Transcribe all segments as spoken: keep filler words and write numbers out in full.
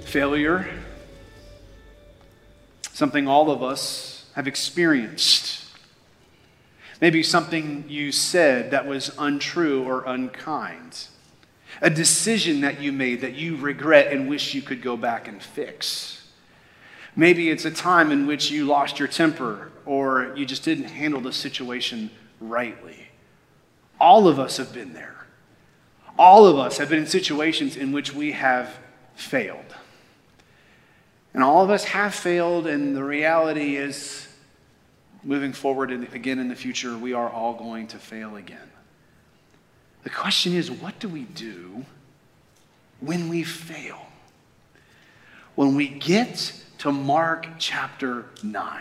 failure, something all of us have experienced. Maybe something you said that was untrue or unkind. A decision that you made that you regret and wish you could go back and fix. Maybe it's a time in which you lost your temper or you just didn't handle the situation rightly. All of us have been there. All of us have been in situations in which we have failed. And all of us have failed, and the reality is, moving forward again in the future, we are all going to fail again. The question is, what do we do when we fail? When we get to Mark chapter nine,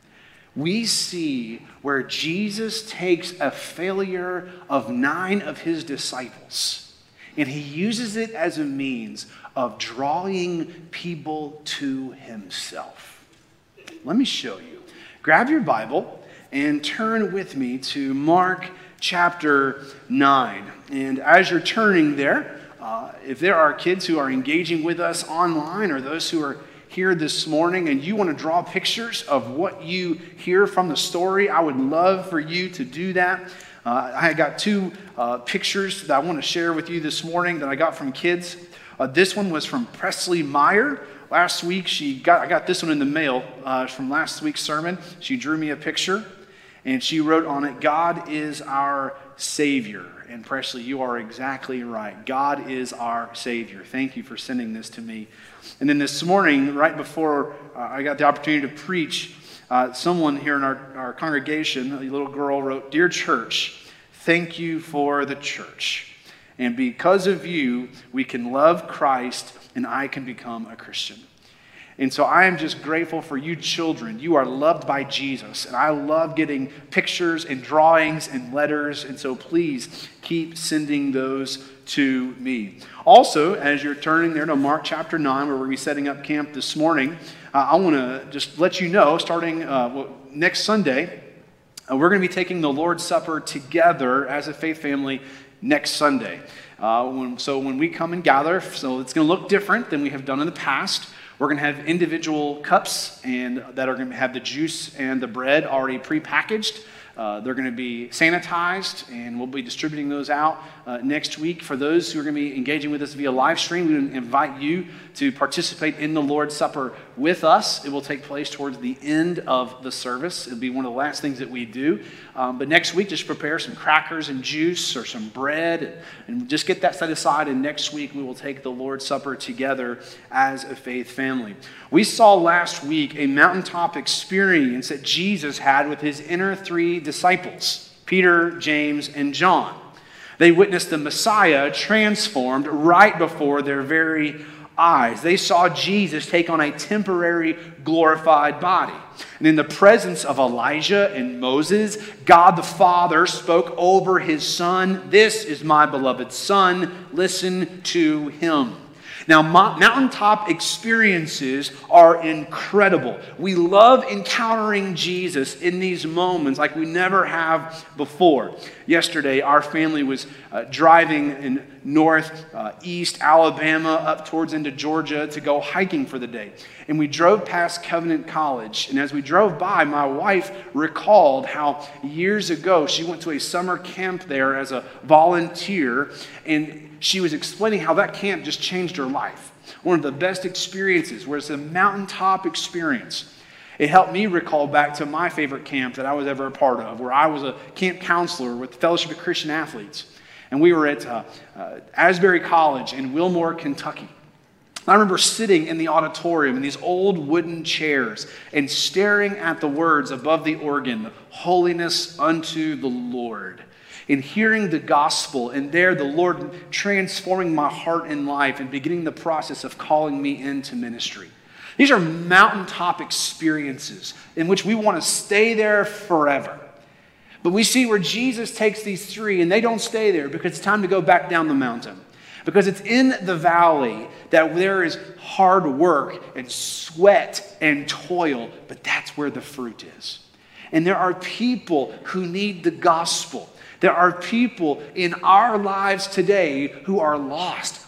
we see where Jesus takes a failure of nine of his disciples, and he uses it as a means of drawing people to himself. Let me show you. Grab your Bible and turn with me to Mark chapter nine. And as you're turning there, uh, if there are kids who are engaging with us online or those who are here this morning and you want to draw pictures of what you hear from the story, I would love for you to do that. Uh, I got two uh, pictures that I want to share with you this morning that I got from kids. Uh, this one was from Presley Meyer. Last week, she got I got this one in the mail uh, from last week's sermon. She drew me a picture, and she wrote on it, "God is our Savior." And Presley, you are exactly right. God is our Savior. Thank you for sending this to me. And then this morning, right before uh, I got the opportunity to preach, uh, someone here in our, our congregation, a little girl, wrote, "Dear church, thank you for the church. And because of you, we can love Christ and I can become a Christian." And so I am just grateful for you children. You are loved by Jesus. And I love getting pictures and drawings and letters. And so please keep sending those to me. Also, as you're turning there to Mark chapter nine, where we're going to be setting up camp this morning, uh, I want to just let you know, starting uh, well, next Sunday, uh, we're going to be taking the Lord's Supper together as a faith family next Sunday. Uh, when, so when we come and gather, so it's going to look different than we have done in the past. We're going to have individual cups and that are going to have the juice and the bread already prepackaged. Uh, they're going to be sanitized, and we'll be distributing those out uh, next week. For those who are going to be engaging with us via live stream, we invite you to participate in the Lord's Supper with us. It will take place towards the end of the service. It'll be one of the last things that we do. Um, but next week, just prepare some crackers and juice or some bread, and, and just get that set aside. And next week, we will take the Lord's Supper together as a faith family. We saw last week a mountaintop experience that Jesus had with his inner three disciples, Peter, James, and John. They witnessed the Messiah transformed right before their very eyes. They saw Jesus take on a temporary glorified body. And in the presence of Elijah and Moses, God the Father spoke over his Son, "This is my beloved Son, listen to him." Now, mountaintop experiences are incredible. We love encountering Jesus in these moments like we never have before. Yesterday, our family was uh, driving in northeast uh, Alabama up towards into Georgia to go hiking for the day. And we drove past Covenant College. And as we drove by, my wife recalled how years ago she went to a summer camp there as a volunteer, and she was explaining how that camp just changed her life. One of the best experiences, where it's a mountaintop experience. It helped me recall back to my favorite camp that I was ever a part of, where I was a camp counselor with the Fellowship of Christian Athletes. And we were at uh, uh, Asbury College in Wilmore, Kentucky. I remember sitting in the auditorium in these old wooden chairs and staring at the words above the organ, "Holiness unto the Lord," and hearing the gospel, and there the Lord transforming my heart and life and beginning the process of calling me into ministry. These are mountaintop experiences in which we want to stay there forever. But we see where Jesus takes these three, and they don't stay there because it's time to go back down the mountain. Because it's in the valley that there is hard work and sweat and toil, but that's where the fruit is. And there are people who need the gospel. There are people in our lives today who are lost,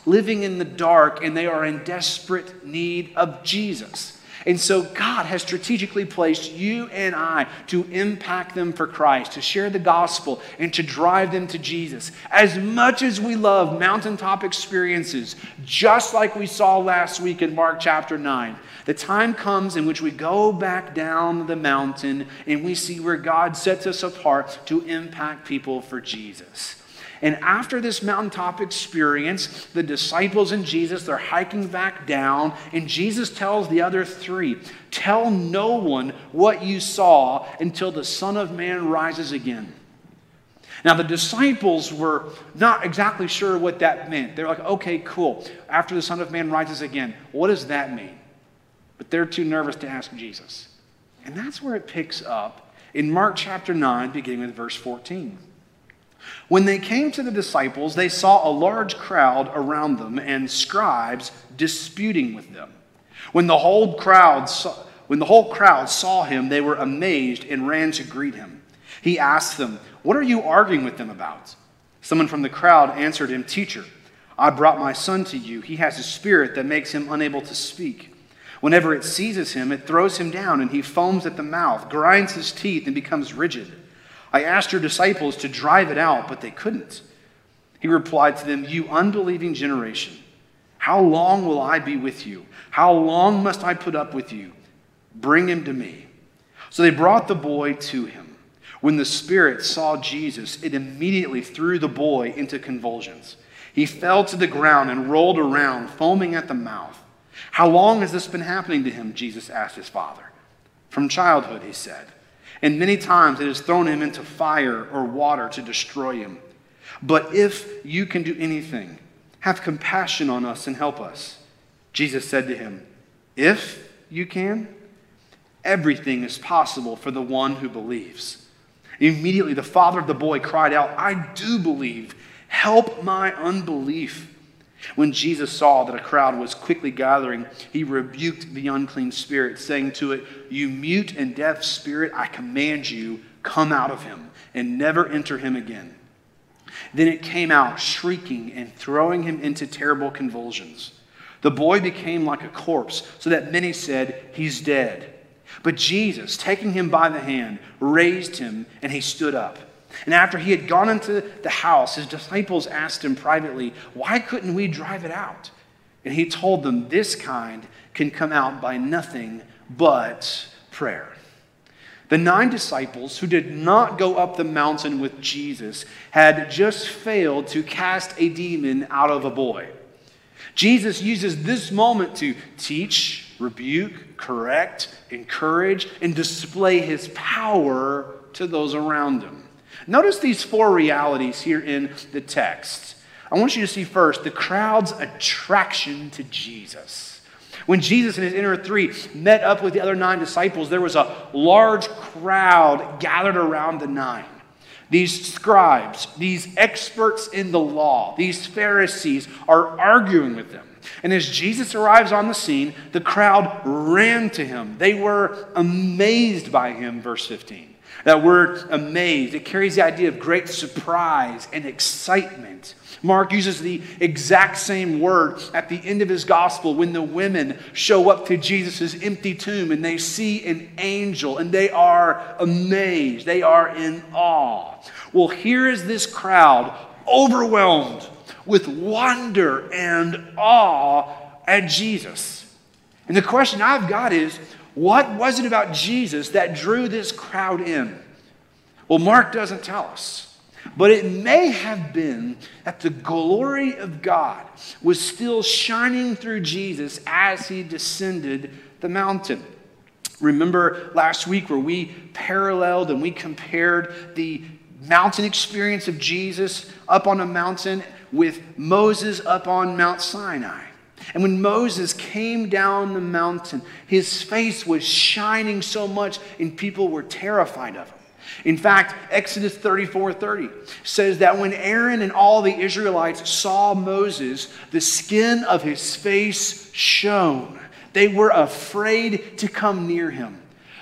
living in the dark, and they are in desperate need of Jesus. And so God has strategically placed you and I to impact them for Christ, to share the gospel, and to drive them to Jesus. As much as we love mountaintop experiences, just like we saw last week in Mark chapter nine, the time comes in which we go back down the mountain and we see where God sets us apart to impact people for Jesus. And after this mountaintop experience, the disciples and Jesus, they're hiking back down, and Jesus tells the other three, tell no one what you saw until the Son of Man rises again. Now, the disciples were not exactly sure what that meant. They're like, okay, cool. After the Son of Man rises again, what does that mean? But they're too nervous to ask Jesus. And that's where it picks up in Mark chapter nine, beginning with verse fourteen. When they came to the disciples, they saw a large crowd around them and scribes disputing with them. When the whole crowd saw, when the whole crowd saw him, they were amazed and ran to greet him. He asked them, "What are you arguing with them about?" Someone from the crowd answered him, "Teacher, I brought my son to you. He has a spirit that makes him unable to speak. Whenever it seizes him, it throws him down, and he foams at the mouth, grinds his teeth, and becomes rigid. I asked your disciples to drive it out, but they couldn't." He replied to them, "You unbelieving generation, how long will I be with you? How long must I put up with you? Bring him to me." So they brought the boy to him. When the spirit saw Jesus, it immediately threw the boy into convulsions. He fell to the ground and rolled around, foaming at the mouth. "How long has this been happening to him?" Jesus asked his father. "From childhood," he said. "And many times it has thrown him into fire or water to destroy him. But if you can do anything, have compassion on us and help us." Jesus said to him, "If you can, everything is possible for the one who believes." Immediately the father of the boy cried out, "I do believe. Help my unbelief." When Jesus saw that a crowd was quickly gathering, he rebuked the unclean spirit, saying to it, "You mute and deaf spirit, I command you, come out of him and never enter him again." Then it came out, shrieking and throwing him into terrible convulsions. The boy became like a corpse, so that many said, "He's dead." But Jesus, taking him by the hand, raised him, and he stood up. And after he had gone into the house, his disciples asked him privately, "Why couldn't we drive it out?" And he told them, "This kind can come out by nothing but prayer." The nine disciples who did not go up the mountain with Jesus had just failed to cast a demon out of a boy. Jesus uses this moment to teach, rebuke, correct, encourage, and display his power to those around him. Notice these four realities here in the text. I want you to see first the crowd's attraction to Jesus. When Jesus and his inner three met up with the other nine disciples, there was a large crowd gathered around the nine. These scribes, these experts in the law, these Pharisees are arguing with them. And as Jesus arrives on the scene, the crowd ran to him. They were amazed by him, verse fifteen. That word amazed, it carries the idea of great surprise and excitement. Mark uses the exact same word at the end of his gospel when the women show up to Jesus' empty tomb and they see an angel and they are amazed. They are in awe. Well, here is this crowd overwhelmed with wonder and awe at Jesus. And the question I've got is, what was it about Jesus that drew this crowd in? Well, Mark doesn't tell us. But it may have been that the glory of God was still shining through Jesus as he descended the mountain. Remember last week where we paralleled and we compared the mountain experience of Jesus up on a mountain with Moses up on Mount Sinai. And when Moses came down the mountain, his face was shining so much and people were terrified of him. In fact, Exodus thirty-four thirty says that when Aaron and all the Israelites saw Moses, the skin of his face shone. They were afraid to come near him.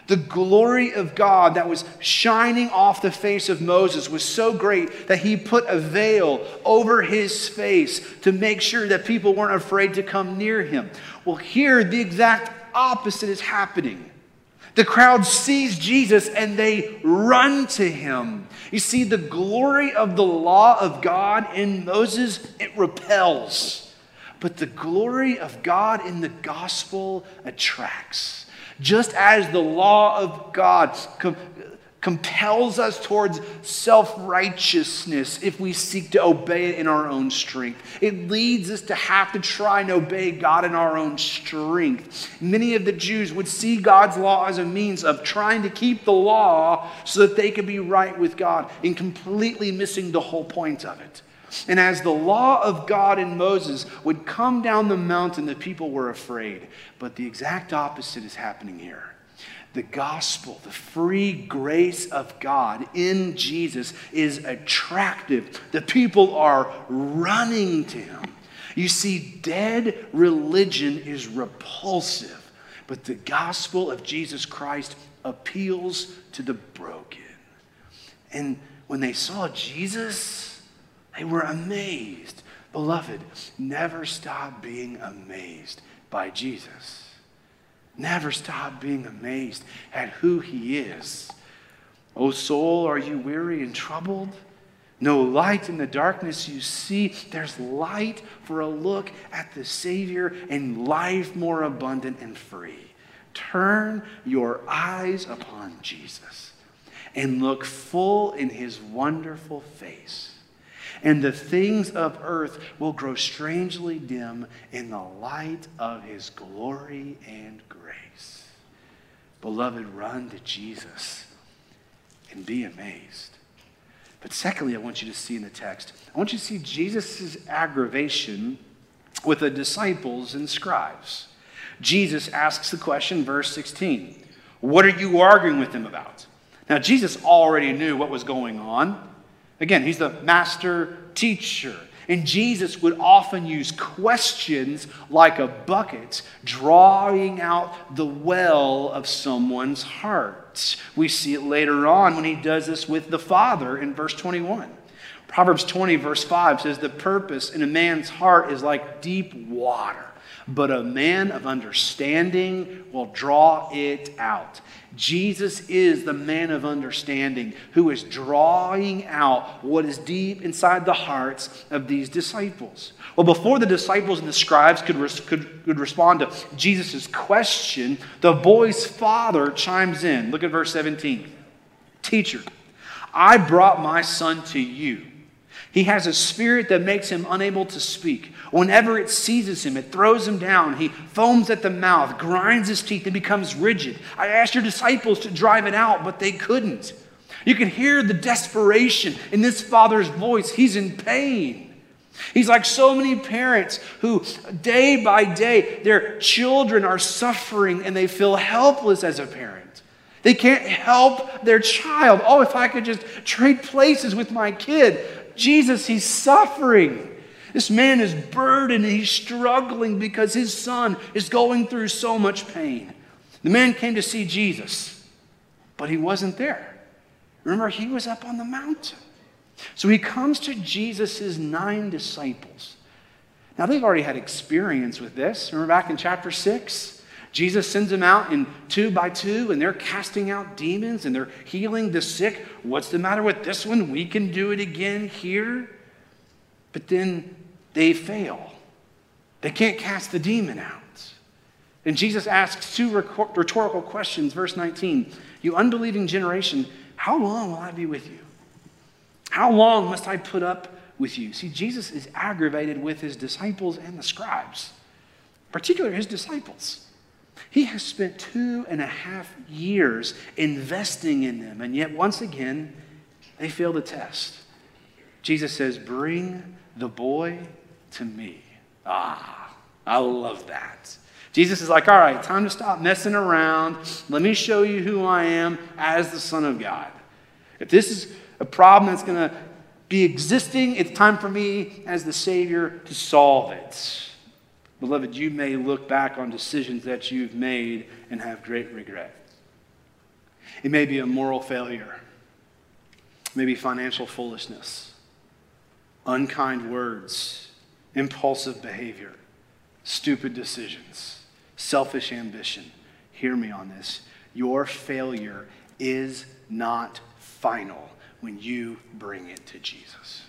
The glory of God that was shining off the face of Moses was so great that he put a veil over his face to make sure that people weren't afraid to come near him. Well, here the exact opposite is happening. The crowd sees Jesus and they run to him. You see, the glory of the law of God in Moses, it repels. But the glory of God in the gospel attracts. Just as the law of God com- compels us towards self-righteousness if we seek to obey it in our own strength. It leads us to have to try and obey God in our own strength. Many of the Jews would see God's law as a means of trying to keep the law so that they could be right with God, and completely missing the whole point of it. And as the law of God in Moses would come down the mountain, the people were afraid. But the exact opposite is happening here. The gospel, the free grace of God in Jesus is attractive. The people are running to him. You see, dead religion is repulsive, but the gospel of Jesus Christ appeals to the broken. And when they saw Jesus, they were amazed. Beloved, never stop being amazed by Jesus. Never stop being amazed at who he is. O soul, are you weary and troubled? No light in the darkness you see. There's light for a look at the Savior and life more abundant and free. Turn your eyes upon Jesus and look full in his wonderful face. And the things of earth will grow strangely dim in the light of his glory and grace. Beloved, run to Jesus and be amazed. But secondly, I want you to see in the text, I want you to see Jesus' aggravation with the disciples and scribes. Jesus asks the question, verse sixteen, what are you arguing with them about? Now, Jesus already knew what was going on. Again, he's the master teacher. And Jesus would often use questions like a bucket, drawing out the well of someone's heart. We see it later on when he does this with the Father in verse twenty-one. Proverbs twenty, verse five says, the purpose in a man's heart is like deep water, but a man of understanding will draw it out. Jesus is the man of understanding who is drawing out what is deep inside the hearts of these disciples. Well, before the disciples and the scribes could, res- could, could respond to Jesus' question, the boy's father chimes in. Look at verse seventeen. Teacher, I brought my son to you. He has a spirit that makes him unable to speak. Whenever it seizes him, it throws him down. He foams at the mouth, grinds his teeth, and becomes rigid. I asked your disciples to drive it out, but they couldn't. You can hear the desperation in this father's voice. He's in pain. He's like so many parents who day by day, their children are suffering and they feel helpless as a parent. They can't help their child. Oh, if I could just trade places with my kid. Jesus, he's suffering. This man is burdened and he's struggling because his son is going through so much pain. The man came to see Jesus, but he wasn't there. Remember, he was up on the mountain. So he comes to Jesus' nine disciples. Now, they've already had experience with this. Remember back in chapter six? Jesus sends them out in two by two, and they're casting out demons, and they're healing the sick. What's the matter with this one? We can do it again here. But then they fail. They can't cast the demon out. And Jesus asks two rhetorical questions. Verse nineteen, you unbelieving generation, how long will I be with you? How long must I put up with you? See, Jesus is aggravated with his disciples and the scribes, particularly his disciples. He has spent two and a half years investing in them, and yet once again, they fail the test. Jesus says, bring the boy to me. Ah, I love that. Jesus is like, all right, time to stop messing around. Let me show you who I am as the Son of God. If this is a problem that's going to be existing, it's time for me as the Savior to solve it. Beloved, you may look back on decisions that you've made and have great regret. It may be a moral failure, maybe financial foolishness, unkind words, impulsive behavior, stupid decisions, selfish ambition. Hear me on this. Your failure is not final when you bring it to Jesus.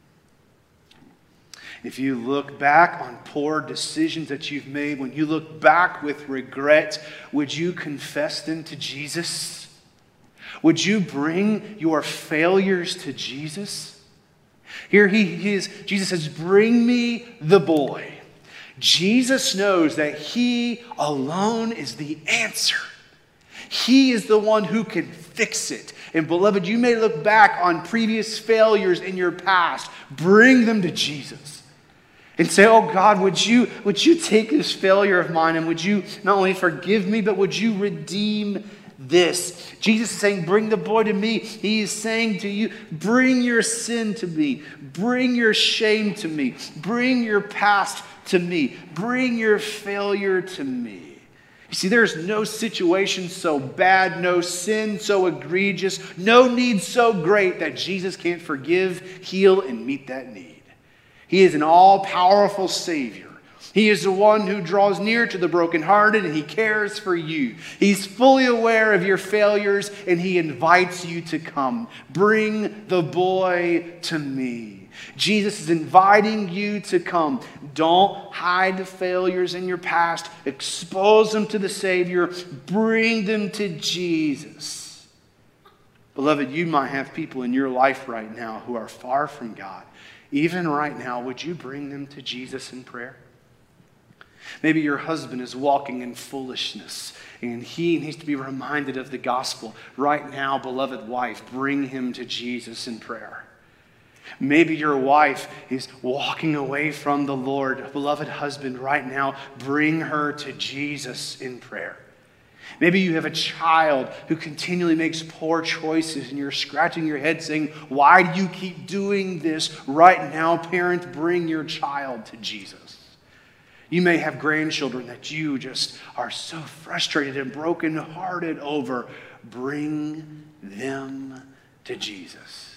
If you look back on poor decisions that you've made, when you look back with regret, would you confess them to Jesus? Would you bring your failures to Jesus? Here he, he is, Jesus says, bring me the boy. Jesus knows that he alone is the answer. He is the one who can fix it. And beloved, you may look back on previous failures in your past. Bring them to Jesus. And say, oh God, would you, would you take this failure of mine and would you not only forgive me, but would you redeem this? Jesus is saying, bring the boy to me. He is saying to you, bring your sin to me. Bring your shame to me. Bring your past to me. Bring your failure to me. You see, there's no situation so bad, no sin so egregious, no need so great that Jesus can't forgive, heal, and meet that need. He is an all-powerful Savior. He is the one who draws near to the brokenhearted, and he cares for you. He's fully aware of your failures, and he invites you to come. Bring the boy to me. Jesus is inviting you to come. Don't hide the failures in your past. Expose them to the Savior. Bring them to Jesus. Beloved, you might have people in your life right now who are far from God. Even right now, would you bring them to Jesus in prayer? Maybe your husband is walking in foolishness and he needs to be reminded of the gospel. Right now, beloved wife, bring him to Jesus in prayer. Maybe your wife is walking away from the Lord. Beloved husband, right now, bring her to Jesus in prayer. Maybe you have a child who continually makes poor choices and you're scratching your head saying, why do you keep doing this? Right now, parent, bring your child to Jesus. You may have grandchildren that you just are so frustrated and brokenhearted over. Bring them to Jesus.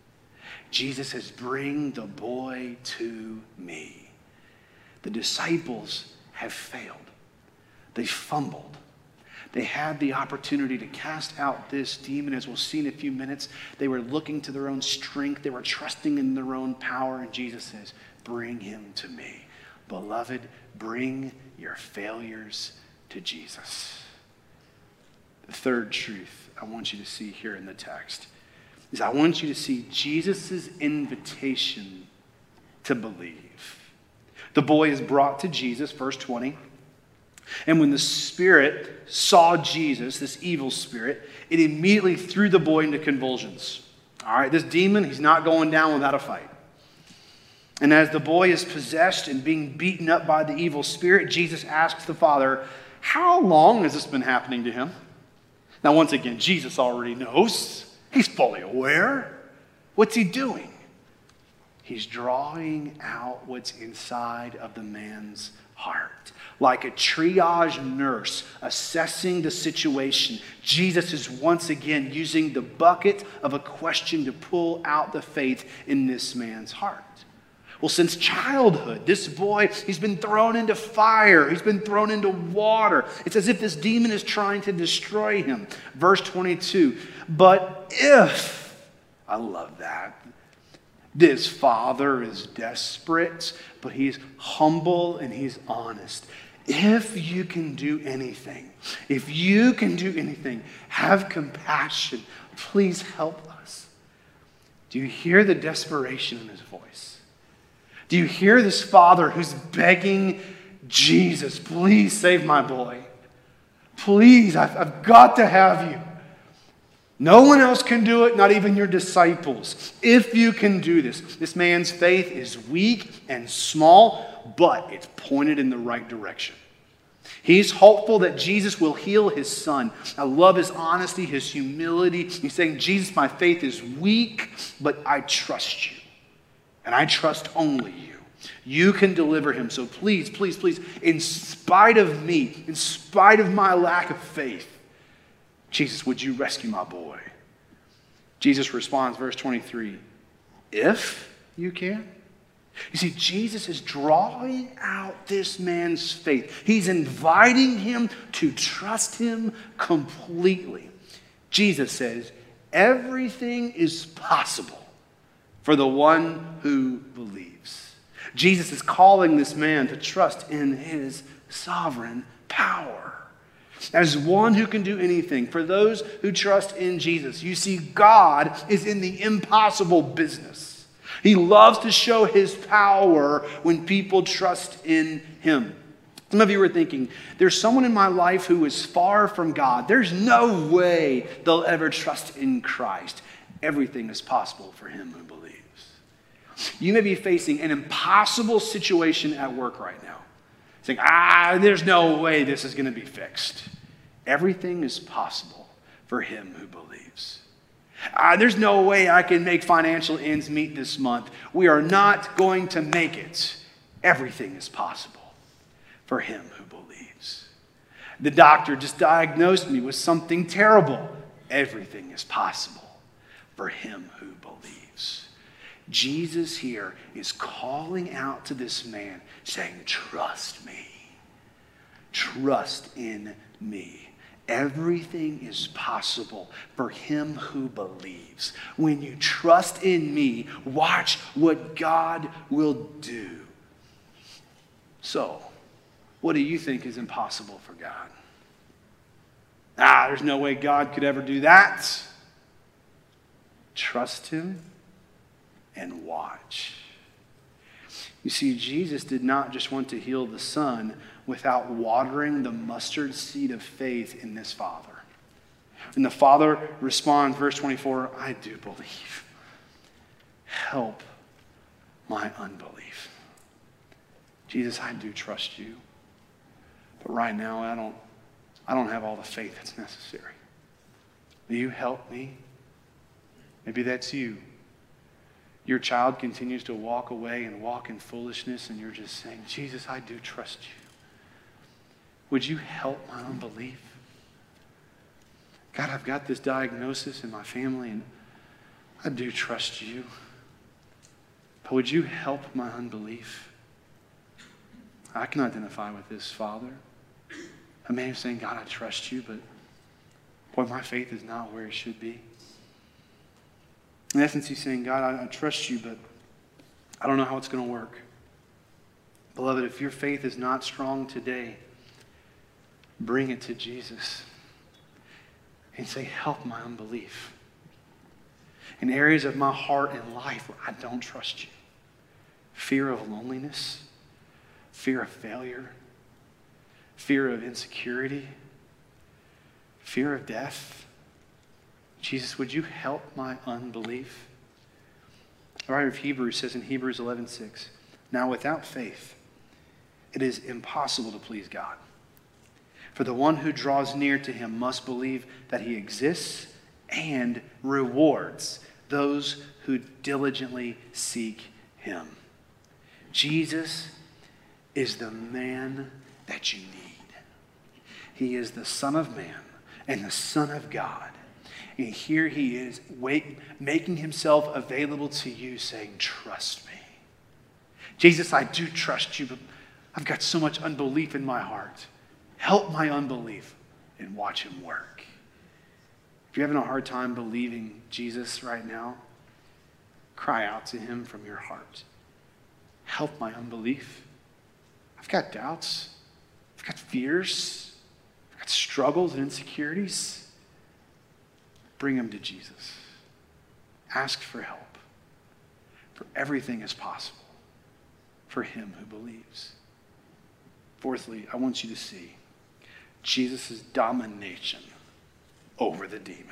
Jesus says, bring the boy to me. The disciples have failed. They fumbled. They had the opportunity to cast out this demon, as we'll see in a few minutes. They were looking to their own strength. They were trusting in their own power. And Jesus says, bring him to me. Beloved, bring your failures to Jesus. The third truth I want you to see here in the text is I want you to see Jesus' invitation to believe. The boy is brought to Jesus, verse twenty. And when the spirit saw Jesus, this evil spirit, it immediately threw the boy into convulsions. All right, this demon, he's not going down without a fight. And as the boy is possessed and being beaten up by the evil spirit, Jesus asks the father, how long has this been happening to him? Now, once again, Jesus already knows. He's fully aware. What's he doing? He's drawing out what's inside of the man's heart. Like a triage nurse assessing the situation, Jesus is once again using the bucket of a question to pull out the faith in this man's heart. Well, since childhood, this boy, he's been thrown into fire. He's been thrown into water. It's as if this demon is trying to destroy him. Verse twenty-two, but if, I love that, this father is desperate, but he's humble and he's honest. If you can do anything, if you can do anything, have compassion. Please help us. Do you hear the desperation in his voice? Do you hear this father who's begging Jesus, please save my boy. Please, I've, I've got to have you. No one else can do it, not even your disciples. If you can do this. This man's faith is weak and small, but it's pointed in the right direction. He's hopeful that Jesus will heal his son. I love his honesty, his humility. He's saying, Jesus, my faith is weak, but I trust you. And I trust only you. You can deliver him. So please, please, please, in spite of me, in spite of my lack of faith, Jesus, would you rescue my boy? Jesus responds, verse twenty-three, if you can. You see, Jesus is drawing out this man's faith. He's inviting him to trust him completely. Jesus says, everything is possible for the one who believes. Jesus is calling this man to trust in his sovereign power. As one who can do anything, for those who trust in Jesus, you see, God is in the impossible business. He loves to show his power when people trust in him. Some of you are thinking, there's someone in my life who is far from God. There's no way they'll ever trust in Christ. Everything is possible for him who believes. You may be facing an impossible situation at work right now. Saying, ah, there's no way this is going to be fixed. Everything is possible for him who believes. Ah, there's no way I can make financial ends meet this month. We are not going to make it. Everything is possible for him who believes. The doctor just diagnosed me with something terrible. Everything is possible for him who believes. Jesus here is calling out to this man, saying, trust me. Trust in me. Everything is possible for him who believes. When you trust in me, watch what God will do. So, what do you think is impossible for God? Ah, there's no way God could ever do that. Trust him and watch. You see, Jesus did not just want to heal the son without watering the mustard seed of faith in this father. And the father responds, verse twenty-four, I do believe. Help my unbelief. Jesus, I do trust you. But right now, I don't, I don't have all the faith that's necessary. Will you help me? Maybe that's you. Your child continues to walk away and walk in foolishness, and you're just saying, Jesus, I do trust you. Would you help my unbelief? God, I've got this diagnosis in my family, and I do trust you. But would you help my unbelief? I can identify with this, Father. A man who's saying, God, I trust you, but boy, my faith is not where it should be. In essence, he's saying, God, I, I trust you, but I don't know how it's going to work. Beloved, if your faith is not strong today, bring it to Jesus and say, help my unbelief. In areas of my heart and life where I don't trust you. Fear of loneliness, fear of failure, fear of insecurity, fear of death. Jesus, would you help my unbelief? The writer of Hebrews says in Hebrews eleven six, now without faith, it is impossible to please God. For the one who draws near to him must believe that he exists and rewards those who diligently seek him. Jesus is the man that you need. He is the Son of Man and the Son of God. And here he is wait, making himself available to you, saying, trust me. Jesus, I do trust you, but I've got so much unbelief in my heart. Help my unbelief and watch him work. If you're having a hard time believing Jesus right now, cry out to him from your heart. Help my unbelief. I've got doubts. I've got fears. I've got struggles and insecurities. Bring them to Jesus. Ask for help. For everything is possible for him who believes. Fourthly, I want you to see Jesus' domination over the demon.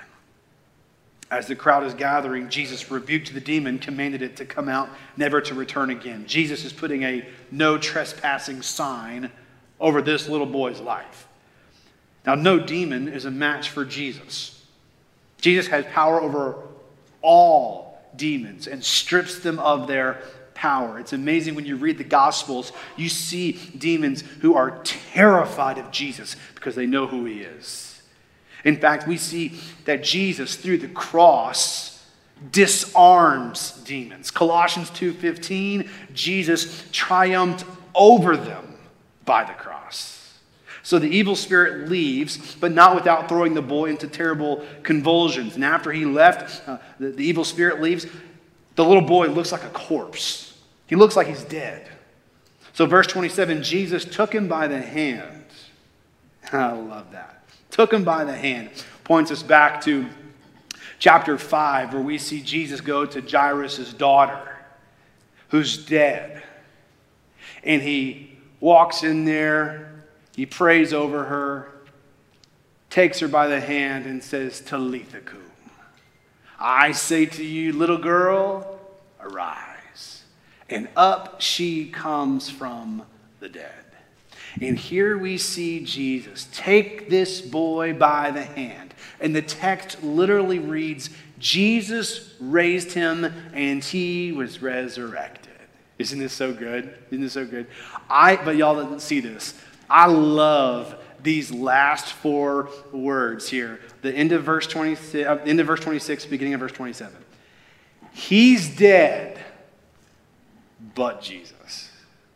As the crowd is gathering, Jesus rebuked the demon, commanded it to come out, never to return again. Jesus is putting a no trespassing sign over this little boy's life. Now, no demon is a match for Jesus. Jesus has power over all demons and strips them of their power. It's amazing when you read the Gospels, you see demons who are terrified of Jesus because they know who he is. In fact, we see that Jesus, through the cross, disarms demons. Colossians two fifteen, Jesus triumphed over them by the cross. So the evil spirit leaves, but not without throwing the boy into terrible convulsions. And after he left, uh, the, the evil spirit leaves, the little boy looks like a corpse. He looks like he's dead. So verse twenty-seven, Jesus took him by the hand. I love that. Took him by the hand. Points us back to chapter five, where we see Jesus go to Jairus' daughter, who's dead. And he walks in there, he prays over her, takes her by the hand and says, Talitha cum. I say to you, little girl, arise. And up she comes from the dead. And here we see Jesus take this boy by the hand. And the text literally reads, Jesus raised him and he was resurrected. Isn't this so good? Isn't this so good? I, but y'all didn't see this. I love these last four words here. The end of verse twenty-six, uh, end of verse twenty-six, beginning of verse twenty-seven. He's dead, but Jesus.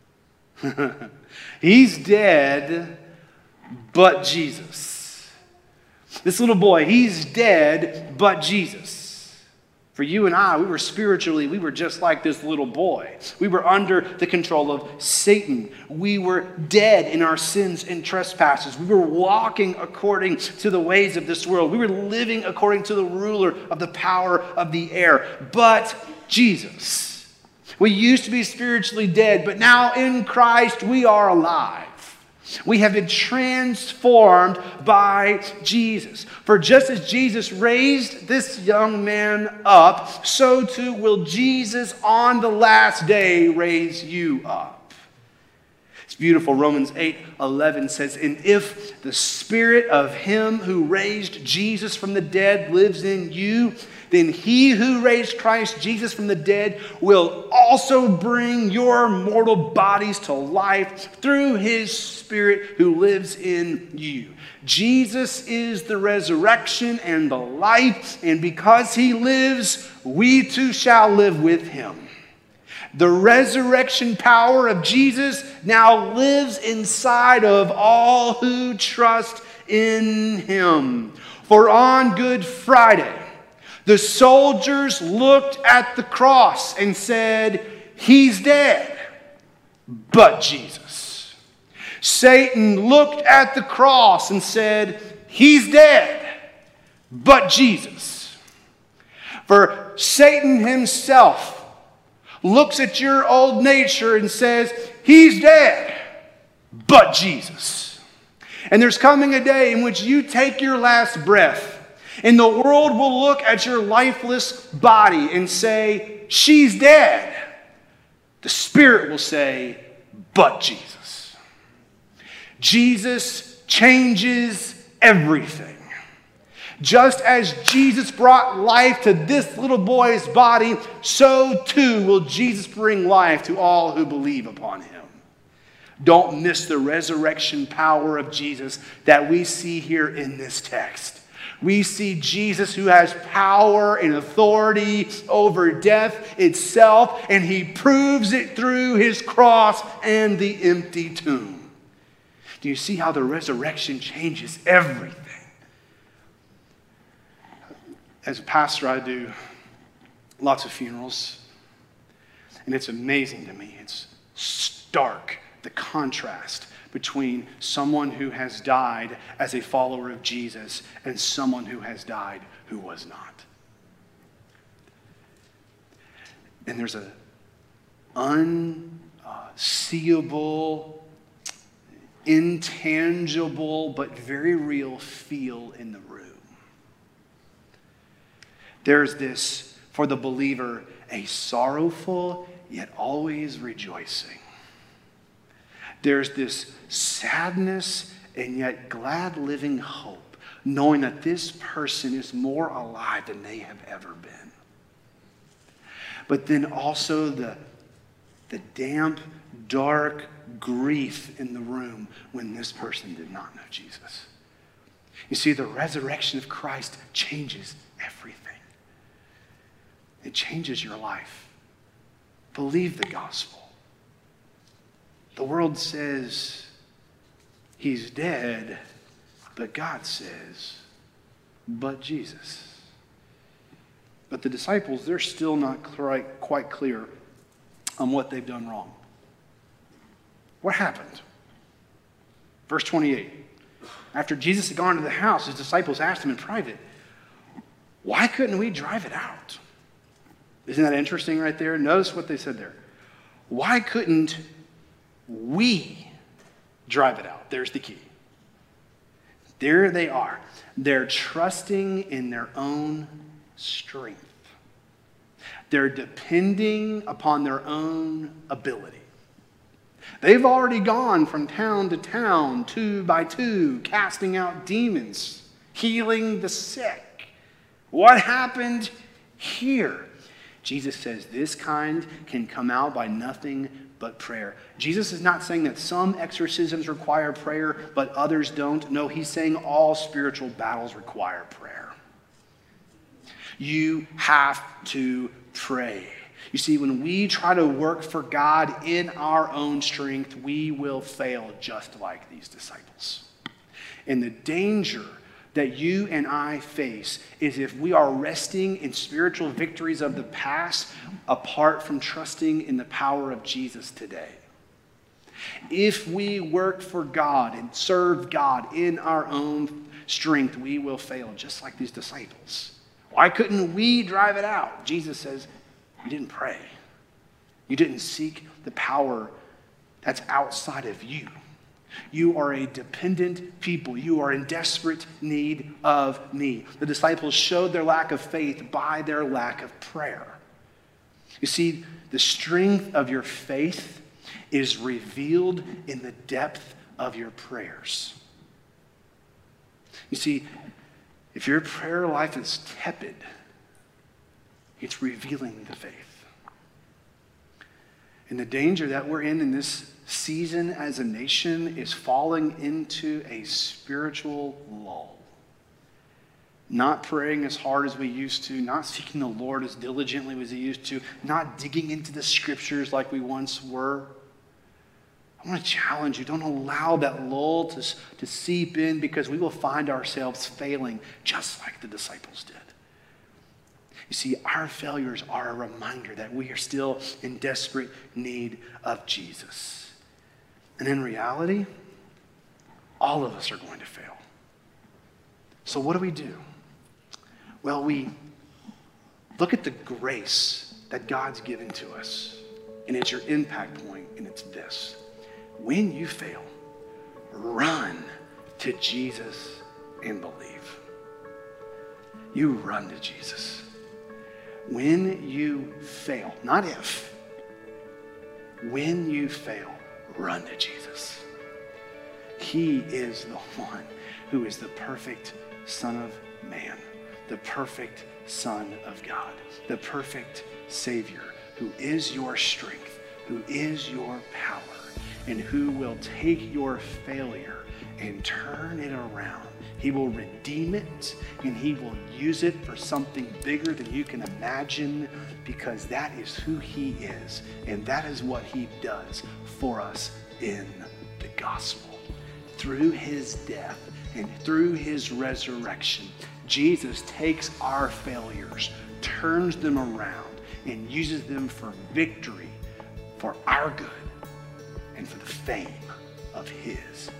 He's dead, but Jesus. This little boy, he's dead, but Jesus. For you and I, we were spiritually, we were just like this little boy. We were under the control of Satan. We were dead in our sins and trespasses. We were walking according to the ways of this world. We were living according to the ruler of the power of the air. But Jesus. We used to be spiritually dead, but now in Christ we are alive. We have been transformed by Jesus. For just as Jesus raised this young man up, so too will Jesus on the last day raise you up. It's beautiful. Romans eight eleven says, and if the spirit of him who raised Jesus from the dead lives in you, then he who raised Christ Jesus from the dead will also bring your mortal bodies to life through his Spirit who lives in you. Jesus is the resurrection and the life, and because he lives, we too shall live with him. The resurrection power of Jesus now lives inside of all who trust in him. For on Good Friday, the soldiers looked at the cross and said, he's dead, but Jesus. Satan looked at the cross and said, he's dead, but Jesus. For Satan himself looks at your old nature and says, he's dead, but Jesus. And there's coming a day in which you take your last breath, and the world will look at your lifeless body and say, she's dead. The Spirit will say, but Jesus. Jesus changes everything. Just as Jesus brought life to this little boy's body, so too will Jesus bring life to all who believe upon him. Don't miss the resurrection power of Jesus that we see here in this text. We see Jesus who has power and authority over death itself, and he proves it through his cross and the empty tomb. Do you see how the resurrection changes everything? As a pastor, I do lots of funerals, and it's amazing to me. It's stark, the contrast between someone who has died as a follower of Jesus and someone who has died who was not. And there's an unseeable, intangible, but very real feel in the room. There's this, for the believer, a sorrowful yet always rejoicing. There's this sadness and yet glad living hope, knowing that this person is more alive than they have ever been. But then also the, the damp, dark grief in the room when this person did not know Jesus. You see, the resurrection of Christ changes everything. It changes your life. Believe the gospel. The world says he's dead, but God says, but Jesus. But the disciples, they're still not quite, quite clear on what they've done wrong. What happened? Verse twenty-eight. After Jesus had gone to the house, his disciples asked him in private, why couldn't we drive it out? Isn't that interesting right there? Notice what they said there. Why couldn't we drive it out? There's the key. There they are. They're trusting in their own strength. They're depending upon their own ability. They've already gone from town to town, two by two, casting out demons, healing the sick. What happened here? Jesus says this kind can come out by nothing but prayer. Jesus is not saying that some exorcisms require prayer, but others don't. No, he's saying all spiritual battles require prayer. You have to pray. You see, when we try to work for God in our own strength, we will fail just like these disciples. And the danger that you and I face is if we are resting in spiritual victories of the past apart from trusting in the power of Jesus today. If we work for God and serve God in our own strength, we will fail just like these disciples. Why couldn't we drive it out? Jesus says, you didn't pray. You didn't seek the power that's outside of you. You are a dependent people. You are in desperate need of me. The disciples showed their lack of faith by their lack of prayer. You see, the strength of your faith is revealed in the depth of your prayers. You see, if your prayer life is tepid, it's revealing the faith. And the danger that we're in in this season as a nation is falling into a spiritual lull. Not praying as hard as we used to, not seeking the Lord as diligently as we used to, not digging into the scriptures like we once were. I want to challenge you, don't allow that lull to, to seep in, because we will find ourselves failing just like the disciples did. You see, our failures are a reminder that we are still in desperate need of Jesus. And in reality, all of us are going to fail. So what do we do? Well, we look at the grace that God's given to us. And it's your impact point, and it's this. When you fail, run to Jesus and believe. You run to Jesus. When you fail, not if, when you fail, run to Jesus. He is the one who is the perfect Son of Man, the perfect Son of God, the perfect Savior, who is your strength, who is your power, and who will take your failure and turn it around. He will redeem it, and he will use it for something bigger than you can imagine, because that is who he is, and that is what he does for us in the gospel. Through his death and through his resurrection, Jesus takes our failures, turns them around, and uses them for victory, for our good, and for the fame of his